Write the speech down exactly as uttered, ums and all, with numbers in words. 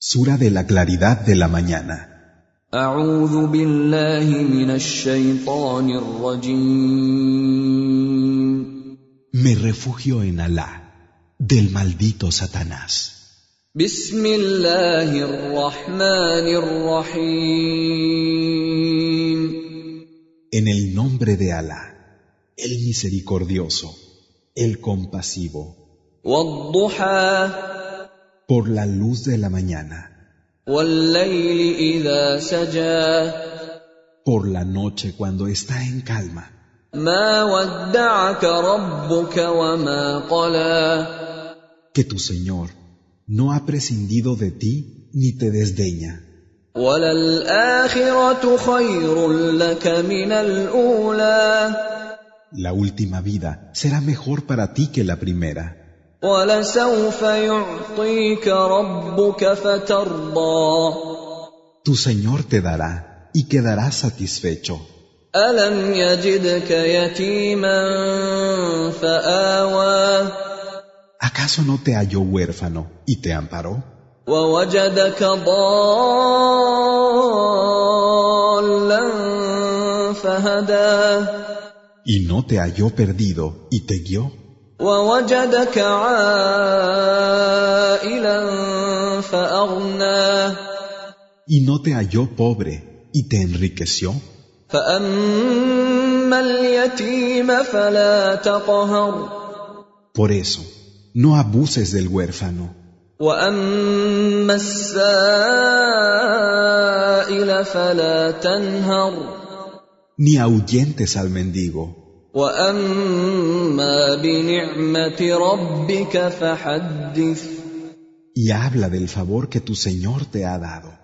Sura de la claridad de la mañana. أعوذ بالله من الشيطان الرجيم. Me refugio en Alá, del maldito Satanás. بسم الله الرحمن الرحيم. En el nombre de Alá, el misericordioso, el compasivo. والضحى. Por la luz de la mañana. والليل إذا سجى. Por la noche cuando está en calma. ما ودعك ربك وما قلى. Que tu Señor no ha prescindido de ti ni te desdeña. وللآخرة خير لك من الأولى. La última vida será mejor para ti que la primera. وَلَسَوْفَ يُعْطِيكَ رَبُّكَ فَتَرْضَىٰ. Tu Señor te dará y quedarás satisfecho. أَلَمْ يَجِدْكَ يَتِيمًا فَآوَىٰ. ¿Acaso no te halló huérfano y te amparó? وَوَجَدَكَ ضَالًّا فَهَدَىٰ. ¿Y no te halló perdido y te guió? وَوَجَدَكَ عَائِلًا فَأَغْنَىٰ. ¿Y no te halló pobre y te enriqueció? فَأَمَّا الْيَتِيمَ فَلَا تَقْهَرْ. Por eso, no abuses del huérfano. وَأَمَّا السَّائِلَ فَلَا تَنْهَرْ. Ni ahuyentes al mendigo. وَأَمَّا بِنِعْمَةِ رَبِّكَ فَحَدِّثْ. Y habla del favor que tu Señor te ha dado.